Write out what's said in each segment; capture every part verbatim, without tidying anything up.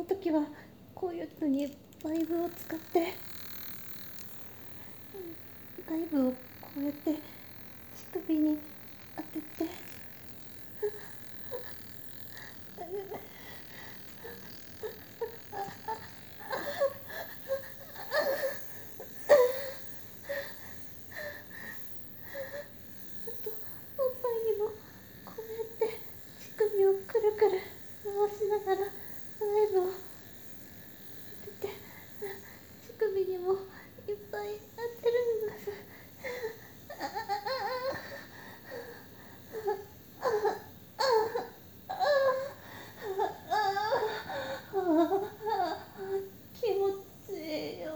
時はこういう風にバイブを使ってバイブをこうやって乳首に当てておっぱいにもこうやって乳首をくるくる回しながらバイブを当てて乳首にもいっぱい当てるんです。気持ちいいよ。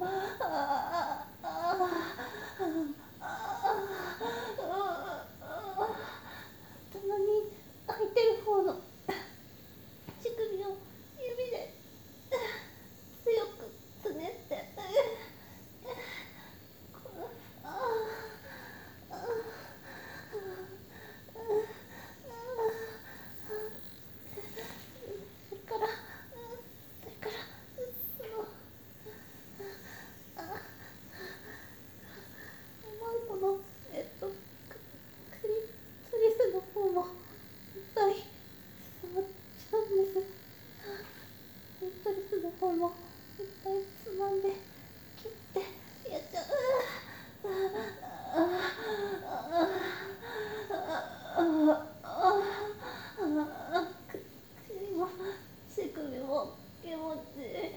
たまに空いてる方の乳首を指で強くつねってそれからそれからそのマンコのえっとクリトリスの方もいっぱい触っちゃうんです。クリトリスの方もいっぱいつまんで切ってやっちゃう。口も乳首も気持ちいい。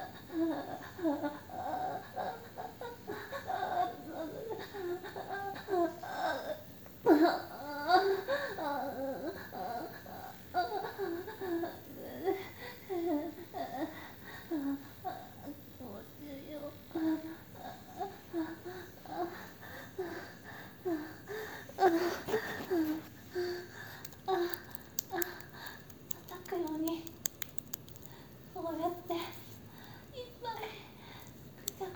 気持ちいいよ。叩くようにこうやっていっぱいぐちゃ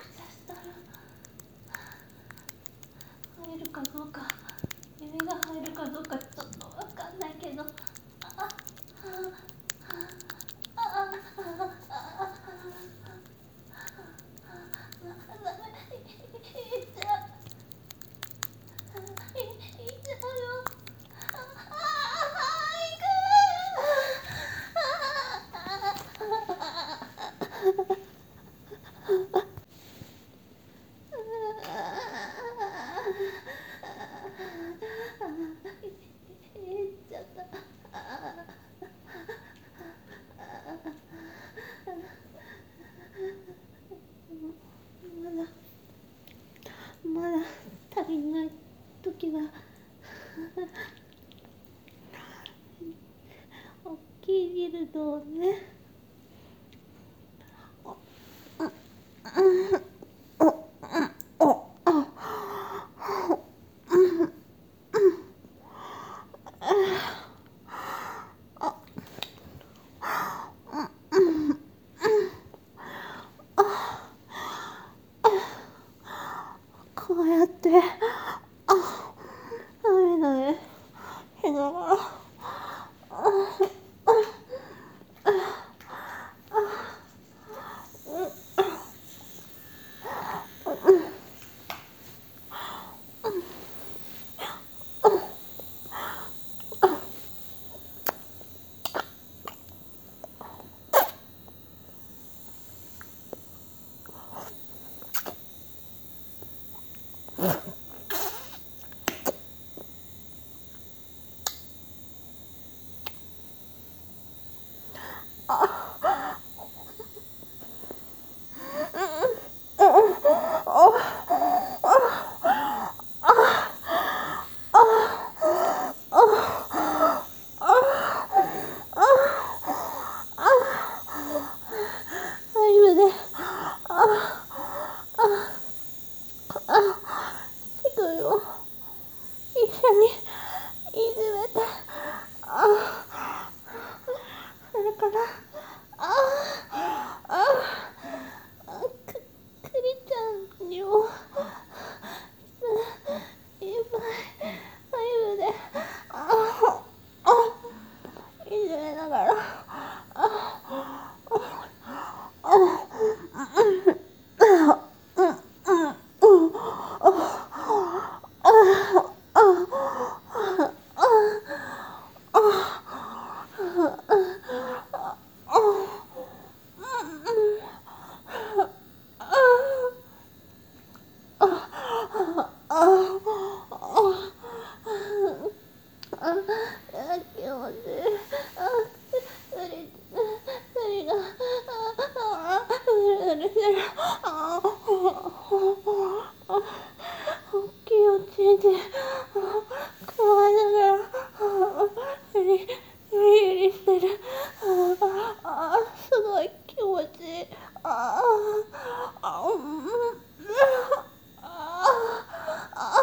ごい気持ちいい。あああうんあああ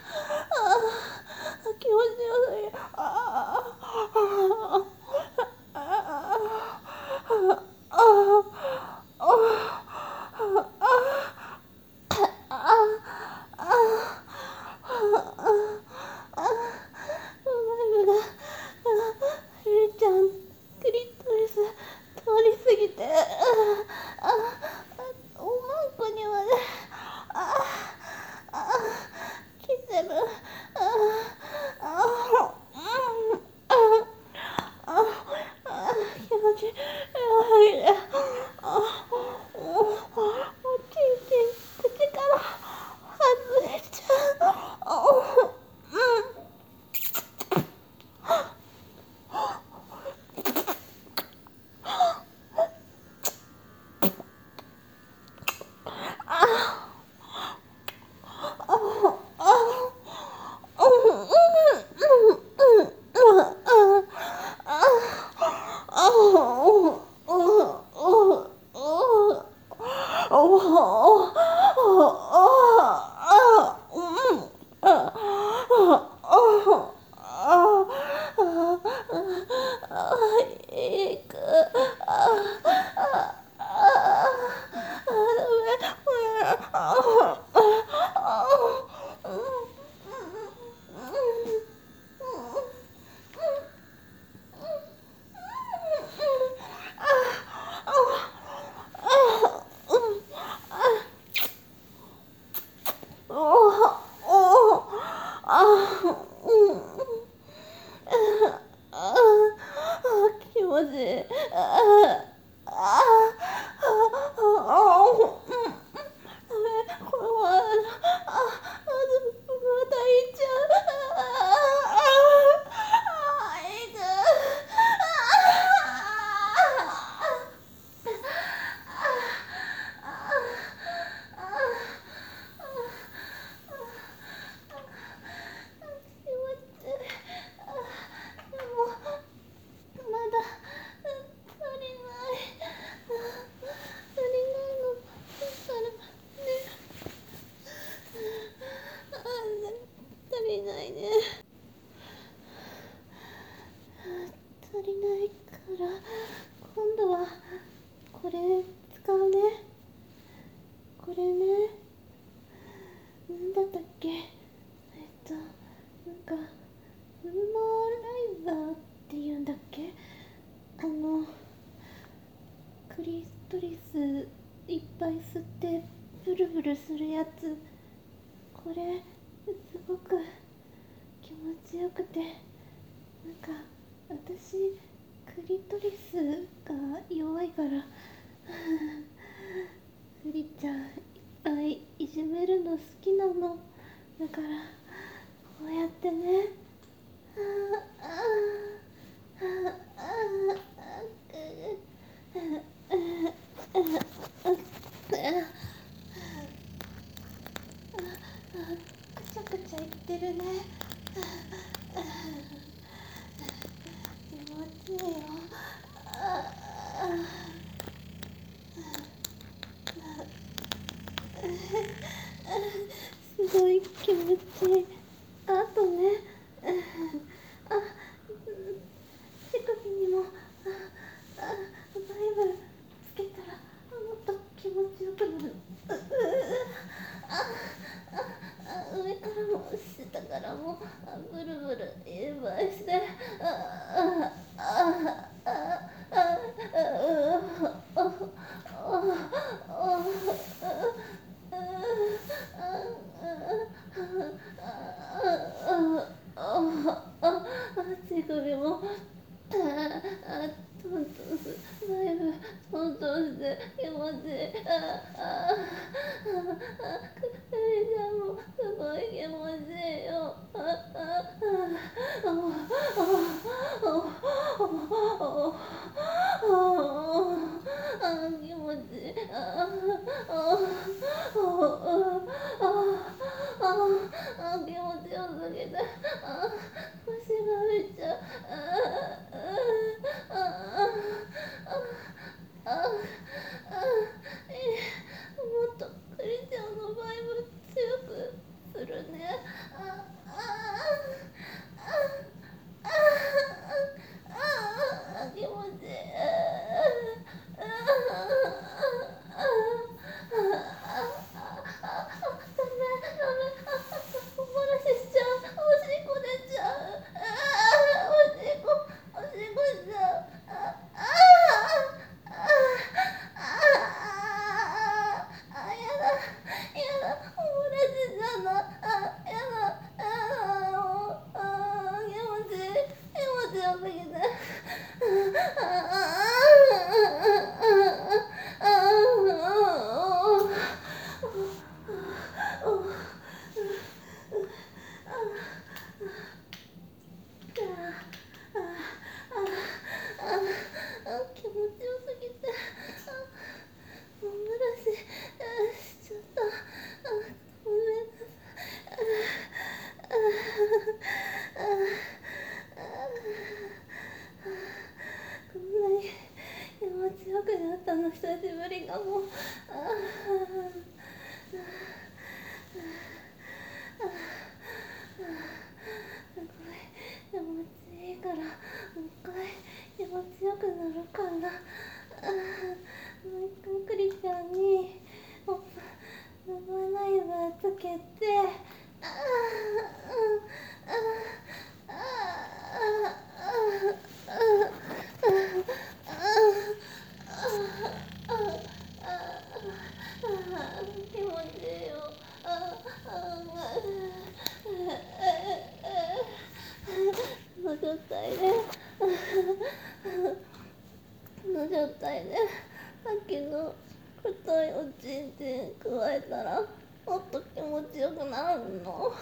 あ気持ちよすぎる。ああああありちゃんクリトリス通り過ぎて、ああおまんこにまでああ来てる。あああああ気持ちいい。ああちんちん口から外れちゃう。あ気持ちいい。ああああこれはあまたいっちゃう。ああいく。でもまだ足りない足りないの足りないね。足りないから今度はこれ使うね。これね、なんだったっけ。えっとなんかウルマライザーっていうんだっけ。あのクリトリスいっぱい吸ってブルブルするやつ。これすごく気持ちよくて、なんか私クリトリスが弱いからクリちゃんいっぱいいじめるの好きなのだから、こうやってね、ああああくちゃくちゃ言ってるね。気持ちいいよ。あすごい気持ちいい。あとね、あ手首にもああバイブつけたらもっと気持ちよくなる。ああ上からも下からもブルブルいっぱいして、ああああ手首もああトントンすだいぶトントンして気持ちいい。ああくりちゃんもすごい気持ちいいよ。ああああ気持ちいい。あああ気持ちよすぎて、あ腰がめっちゃあああああえもっとクリちゃんのバイブ強くするね。ああああああ気持ちいい。ああダメダメ、お漏らししちゃう。おしっこ出ちゃう。あおしっこおしっこしちゃう。あああああやだやだ、お漏らしちゃうの。あやだあもうあ気持ちいい気持ちよすぎて。あああ気持ちよすぎて、お漏らししちゃった。ごめんなさい。こんなに気持ちよくなったの久しぶりかも。すごい気持ちいいから、もう一回気持ちよくなるかな。もう一回クリちゃんにおっぱ生ナイバーつけて、ああああああ気持ちいいよ。ああこの状態でこの状態でさっきの太いおちんちん加えたらもっと気持ちよくなるの。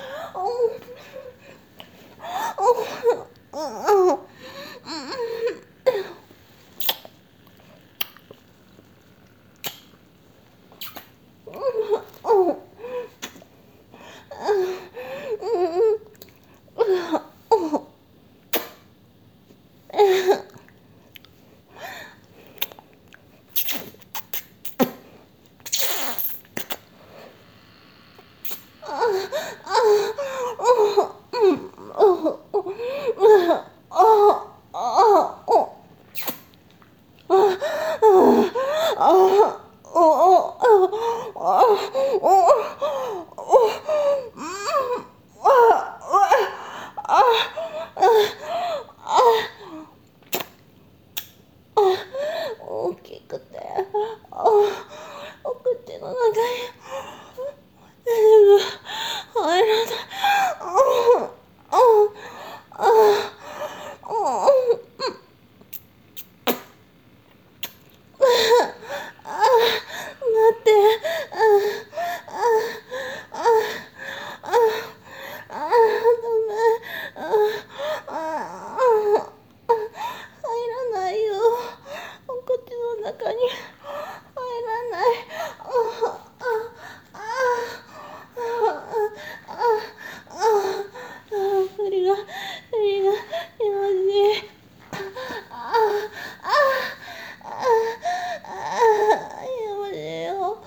大きくて、お口の中に全部入らない。待って、入らないよ。お口の中に入らない。栗が栗が気持ちいい。気持ちいいよ。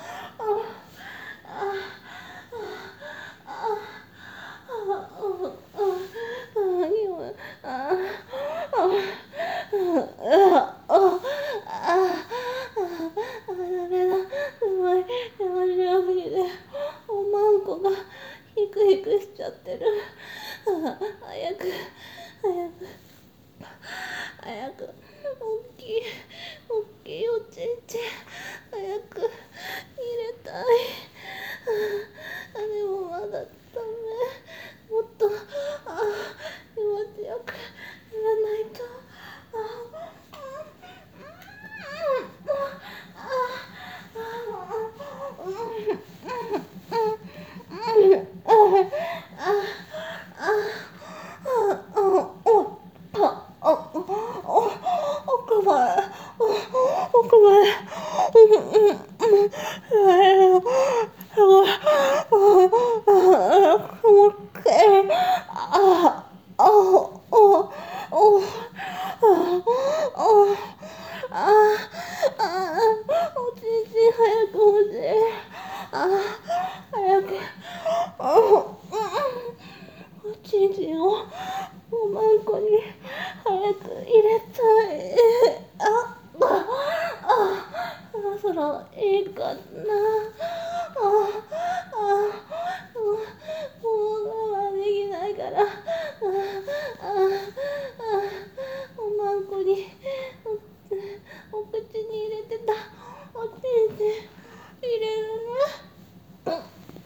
ダメだ、すごい気持ちよすぎておまんこがヒクヒクしちゃってる。早く早く早く大きい大きいおちんちん早く入れたい。でもまだダメ。もっとあ気持ちよくやらないと。奥まで奥まですごいもう一回ああおおおああったらええかな。あああもうもう我慢できないから。ああああおまんこにおお口に入れてたおちんちん入れるね。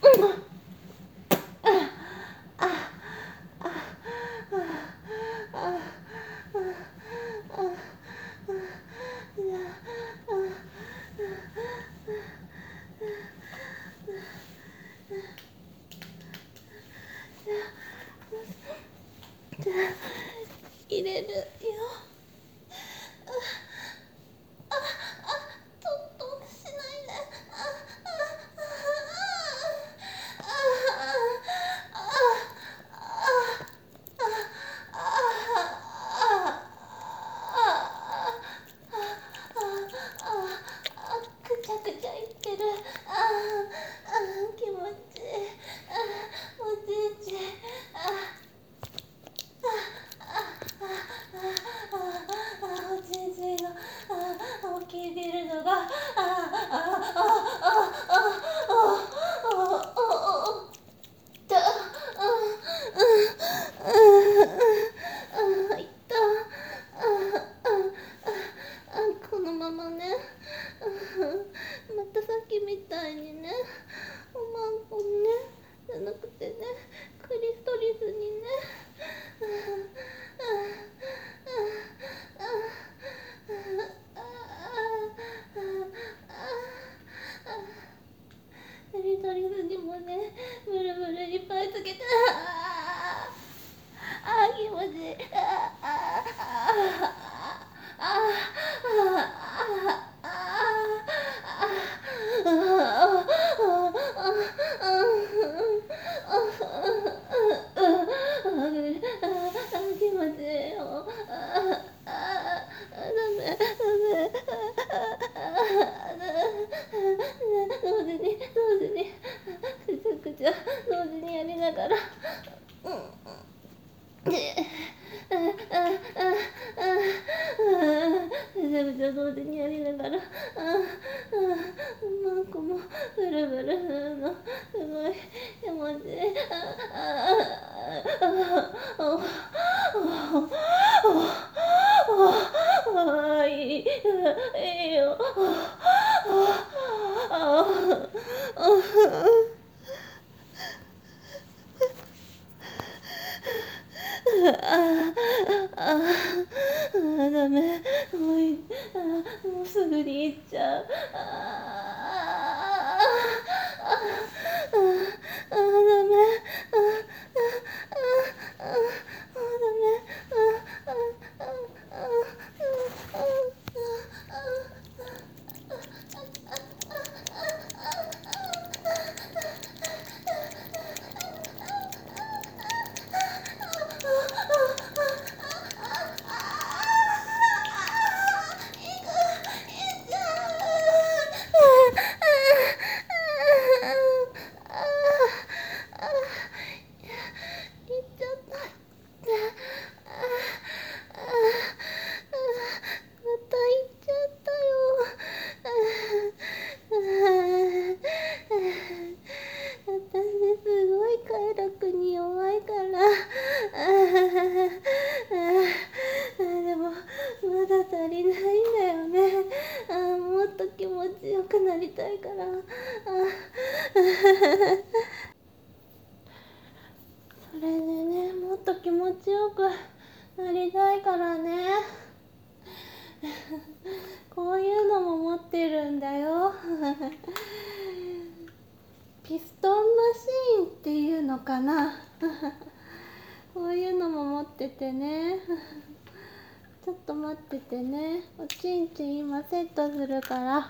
入れるよ。ああちょっとしないで。ああああくちゃくちゃいってる。ああ気持ちいい。あおじいちゃん。おちんちんが大きいビルドがああああああ痛いた。このままねまたさっきみたいにねおまんこねじゃなくてねクリストリスにねクリストリスにもねブルブルいっぱいつけてああ気持ちいい。あああああ気持ちいいよ。同時に同時にくちゃくちゃ同時にやりながらぐちゃぐちゃ同時にやりながらマンコもブルブルするのすごい気持ちいい。あいいいいよ。ああダメもういあもうすぐに行っちゃう。ああああダメああああダメあああああ気持ちよくなりたいから。それでねもっと気持ちよくなりたいからねこういうのも持ってるんだよピストンマシーンっていうのかなこういうのも持っててねちょっと待っててね。おちんちん今セットするから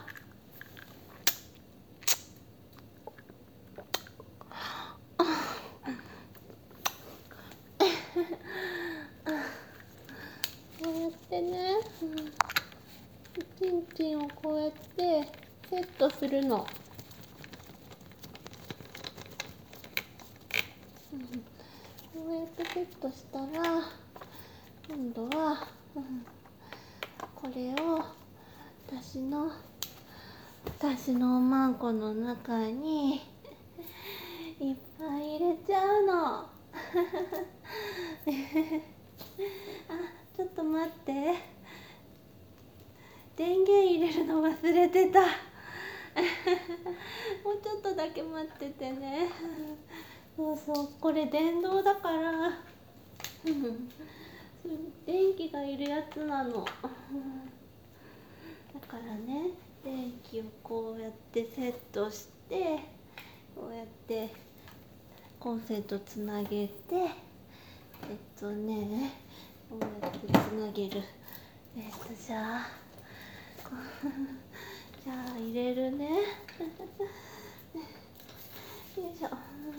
こうやってね、うん、おちんちんをこうやってセットするの、うん、こうやってセットしたら今度は、うん、これを私の私のおまんこの中にいっぱい入れちゃうのあ、ちょっと待って、電源入れるの忘れてたもうちょっとだけ待っててね。そうそう、これ電動だから電気がいるやつなのだからね、電気をこうやってセットして、こうやってコンセントつなげて、えっとねこうやってつなげる。えっとじゃあじゃあ入れるねよいしょ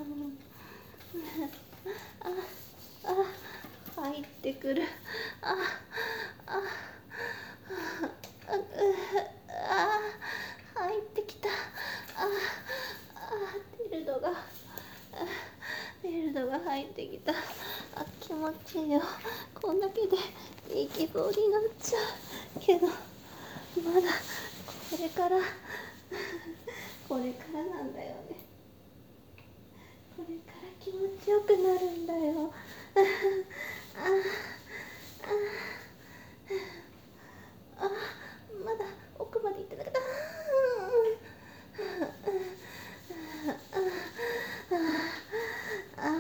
ああ、入ってくる。ああああ、入ってきた。ああ、ティルドがティルドが入ってきた。あ、気持ちいいよ。こんだけでいきそうになっちゃうけど、まだこれからこれからなんだよね。これから気持ちよくなるんだよ。ああああ、まだ奥まで行ってなかった。ああ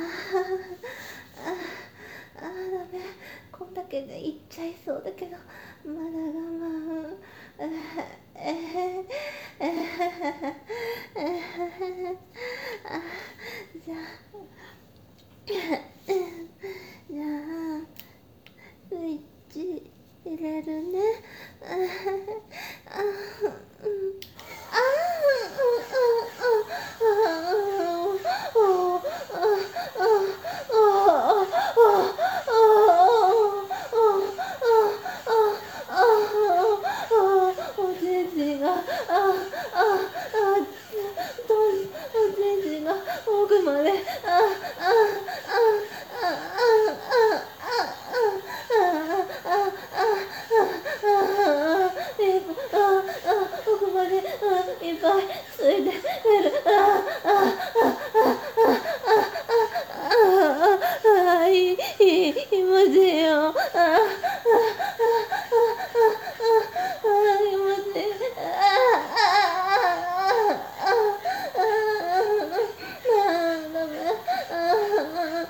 ダメ、こんだけで行っちゃいそうだけど、まだ我慢。えへえへじゃあじゃあスイッチ入れるね。ああうんあおじいじが、あああどうおじいじが奥まで、あああああ奥までいっぱいついてる。ああああいいいい気持ちいいよ。ああああ気持ちいい。ああああダメ。ああ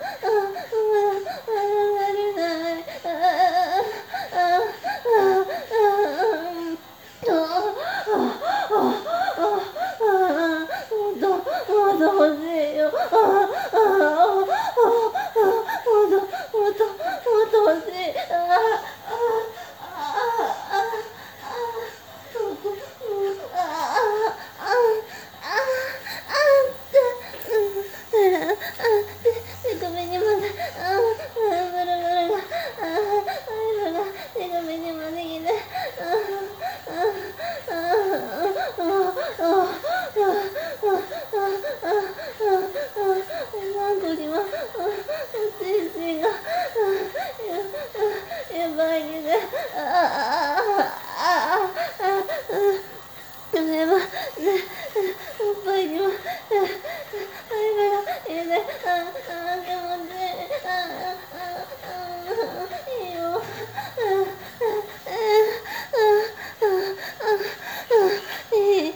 あれない。あああもっともっと欲しいよ。ああもっともっともっと欲しい。ああああああ手首にまで、ああブルブルが、ああアイブが手首にまで来て、ああああマンコには精神がやばいけど、ああああでもね、おっぱいにはアイブが入れて、ああ気持ちいい。ああいいよ。いいいい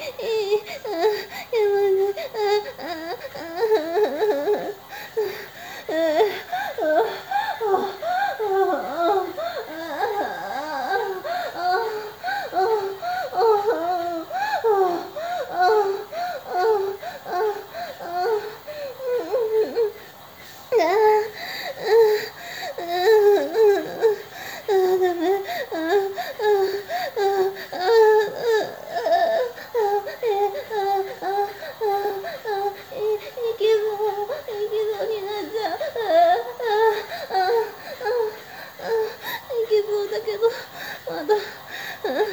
だけどまだ足りない。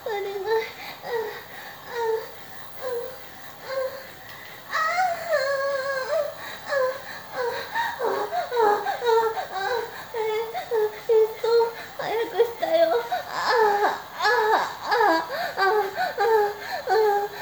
早くしたよ。ああああああ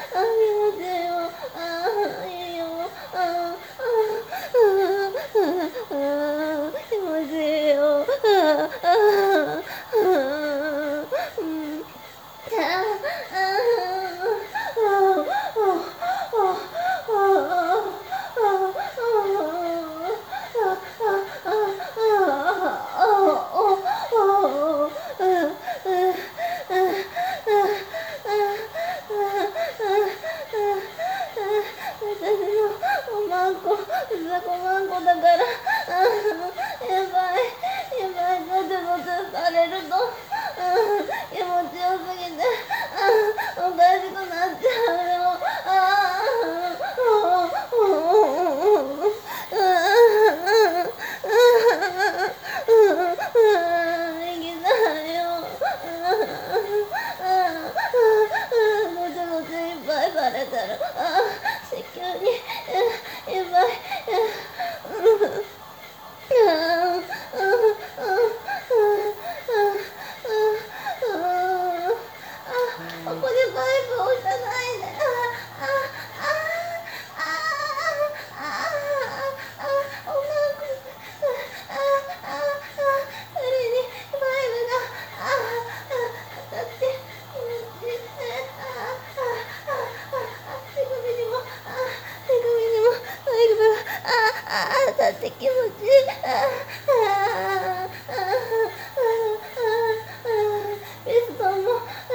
のおまんこ、うざこまんこだから、あーやばい、やばい、ごちごちされると、うん、気持ちよすぎて、あーおかしくなっちゃうよ。あー、いきたいよ。ごちごちいっぱいされてる。あー、子宮にいっぱい。ここでバイブを押さないで。ああああああおまんこ。ああそれにバイブがあ当たって気持ちいい。ああ手首にもあ手首にもバイブがああ当たって気持ちいい。ああピストンも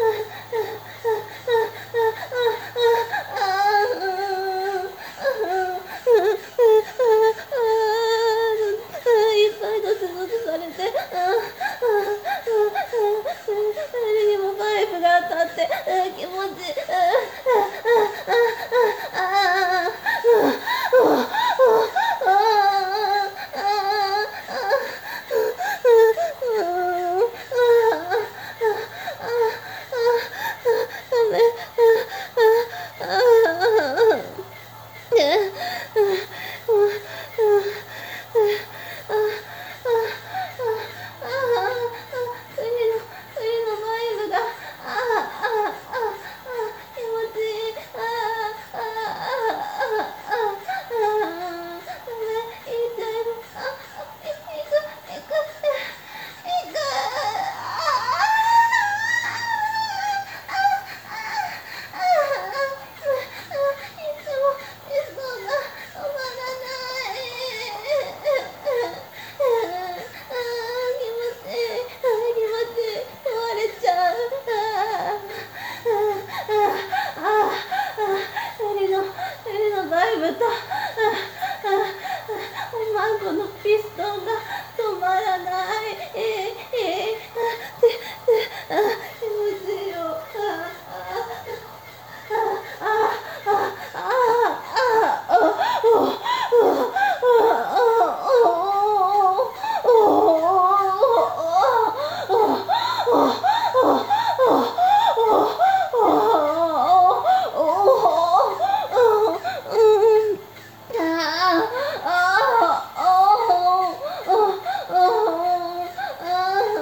いっぱいドツドツされて、誰にもパイプが当たって気持ちいい。バイブとおまんこのピストンが止まらない。えー、えー、あててあ気持ちいいよ。あああああああ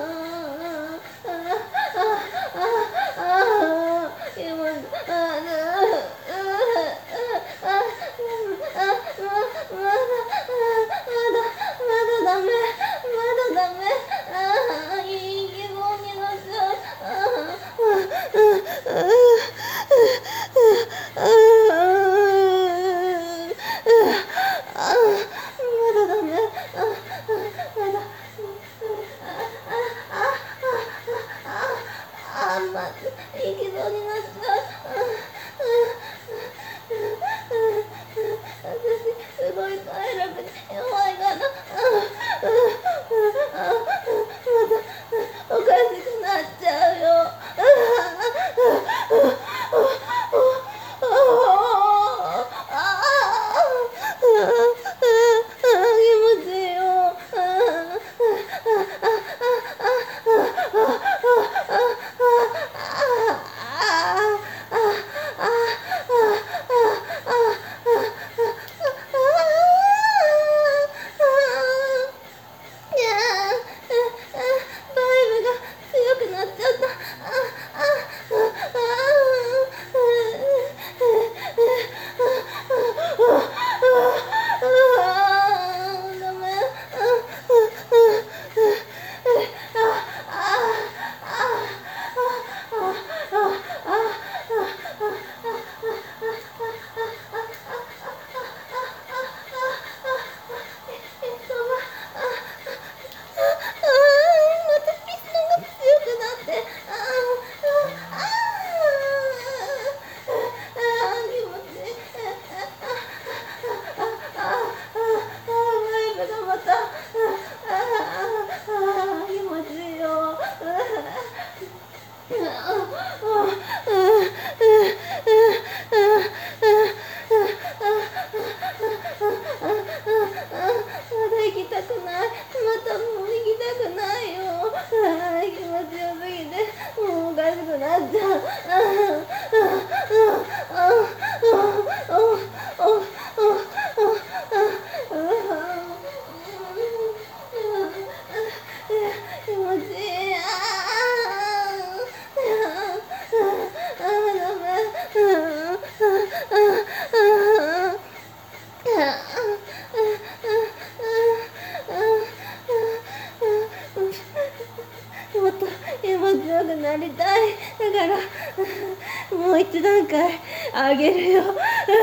んかいあげるよ。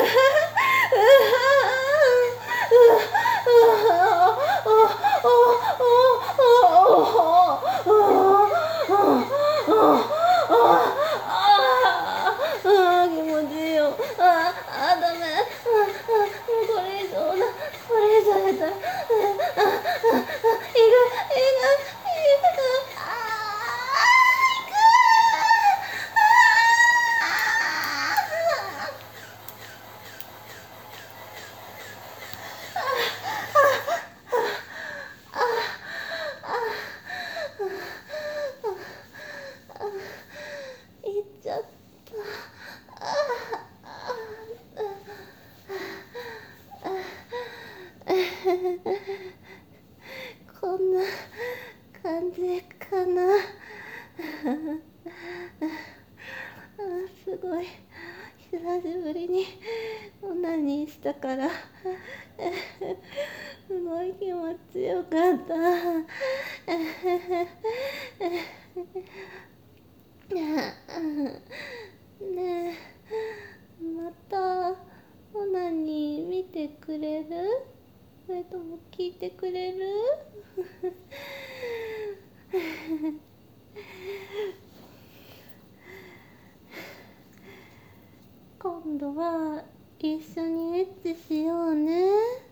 あ気持ちいいよ。ああダメ。あもうこれ以上だ。これ以上やったら。あああいくいくいく。あいく。いっちゃったこんな感じかな。すごい久しぶりにオナニーしたからすごい気持ちよかったねえまたオナニー見てくれる？それとも聞いてくれる？今度は一緒にエッチしようね。